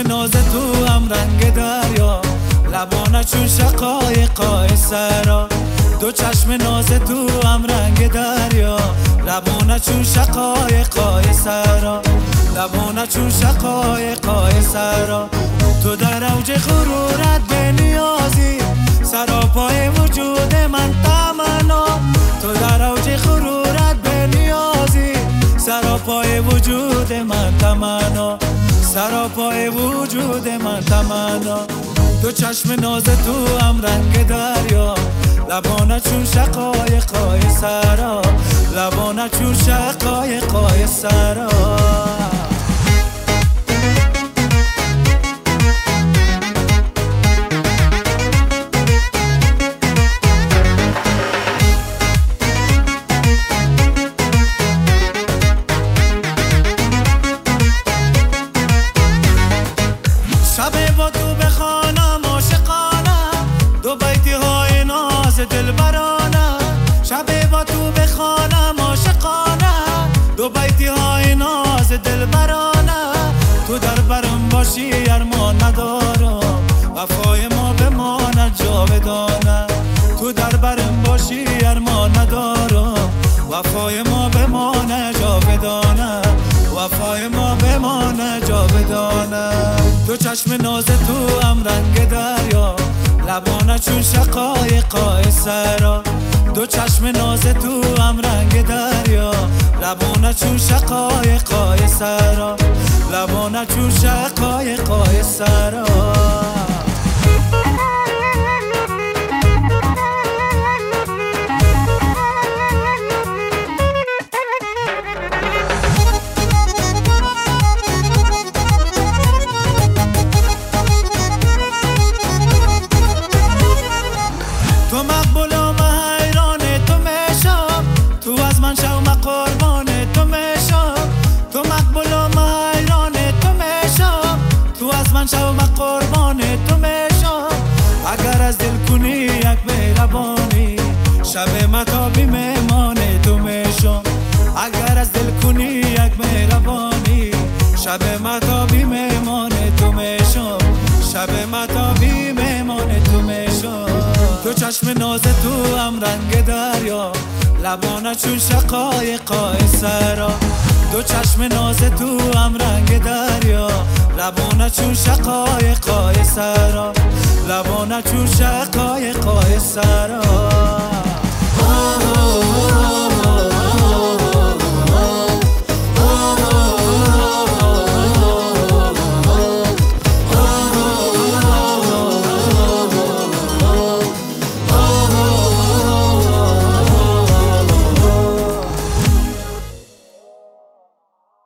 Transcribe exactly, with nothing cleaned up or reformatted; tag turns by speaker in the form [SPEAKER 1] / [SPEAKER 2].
[SPEAKER 1] ناز تو هم رنگ دریا، لبانه چون شقایقای سرا. دو چشم ناز تو هم رنگ دریا، لبانه چون شقایقای سرا، لبانه چون شقایقای سرا. تو در اوج غرورت به نیازی، سراپای وجود من تمنا. تو در اوج غرورت به نیازی، سراپای وجود من تمنا، سراپای وجود من تمنا. دو چشم ناز تو هم رنگ دریا، لبانه چون شقایقای سرا، لبانه چون شقایقای سرا. شب با تو بخوانم عاشقانم، دو بیتی های ناز دلبرانم. شب با تو بخوانم عاشقانم، دو بیتی های ناز دلبرانم. تو در برم باشی ارمان ندارم، وفای ما بماند جاودانه. تو در برم باشی ارمان ندارم، وفای ما بمانه جاودانه، وفای ما بمانه جاودانه. دو چشم ناز تو هم رنگ دریا، لبانه چون شقایقای سرا. دو چشم ناز تو هم رنگ دریا، لبانه چون شقایقای سرا، لبانه چون شقایقای سرا. تو مقبولم حیران تو میشم، تو از من شوم قربان تو میشم. تو مقبولم حیران تو میشم، تو از من شوم قربان تو میشم. اگر از دل کنی یک مهربانی، شب متابی مهمان تو میشم. اگر از دل کنی یک مهربانی، شب متابی مهمان تو میشم، شب متابی مهمان تو میشم. دو چشم ناز تو هم رنگ دریا، لبانه چون شقایقای سرا. دو چشم ناز تو هم رنگ دریا، لبانه چون شقایقای سرا، لبانه چون شقایقای سرا.